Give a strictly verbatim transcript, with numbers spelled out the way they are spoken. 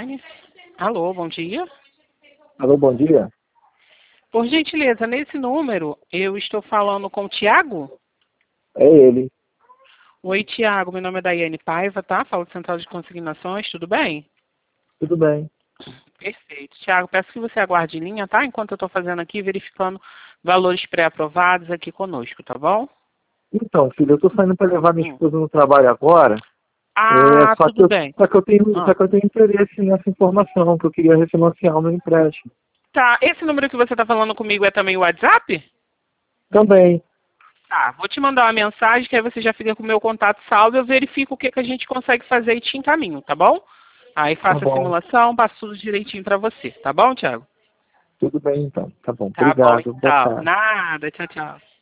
telefone. Alô, bom dia. Alô, bom dia. Por gentileza, nesse número, eu estou falando com o Tiago? É ele. Oi, Tiago, meu nome é Daiane Paiva, tá? Falo do Central de Consignações, tudo bem? Tudo bem. Perfeito. Tiago, peço que você aguarde em linha, tá? Enquanto eu estou fazendo aqui, verificando valores pré-aprovados aqui conosco, tá bom? Então, filho, eu tô saindo para levar minha Hum. esposa no trabalho agora. É, Ah, só que tudo eu, bem. só que eu tenho, Ah. só que eu tenho interesse nessa informação, que eu queria refinanciar o meu empréstimo. Tá, esse número que você está falando comigo é também o WhatsApp? Também. Tá, vou te mandar uma mensagem que aí você já fica com o meu contato salvo, eu verifico o que, que a gente consegue fazer e te encaminho, tá bom? Aí Tá faço a bom. simulação, passo tudo direitinho pra você, tá bom, Thiago? Tudo bem, então. Tá bom. Tá bom, Obrigado. Boa então. tarde. Nada, tchau, tchau.